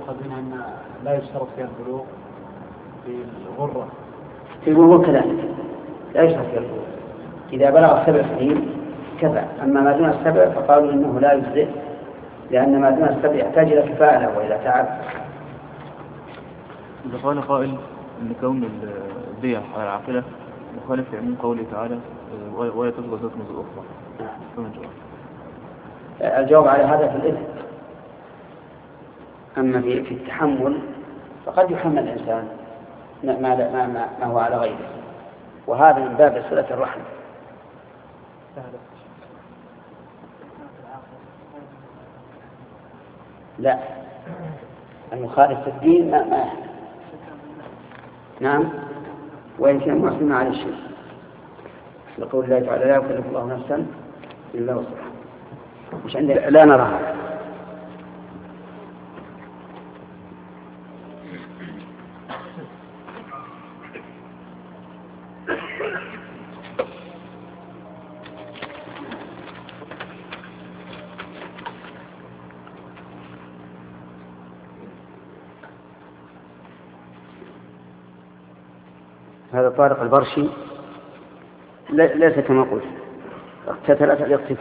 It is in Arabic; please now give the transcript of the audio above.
يؤخذ منها أن لا يشترط فيها البلوغ في الغرة؟ في البلوغ كذلك لا يشترط فيها البلوغ، إذا بلغ 7 سنين كفى، أما ما دون 7 فقالوا إنه لا يجزئ، لأن ما دون 7 يحتاج إلى كفاءة وإلى تعب. إذا قال قائل أن كون الدية على العاقلة مخالف لعموم قوله تعالى ولا تزغى ذات نظر أخرى، فما الجواب؟ الجواب على هذا في الإثم. أما في التحمل فقد يحمل الإنسان ما هو على غيره، وهذا من باب صلة الرحم. لا، المخالف في الدين ما يحمل. نعم، وإن كان مسلم على الشيء، لقول الله تعالى لا يكلف الله نفسا إلا وسعها. مش عندنا، لا نراها. هذا طارق البرشي ليس كما قلت، اقتتل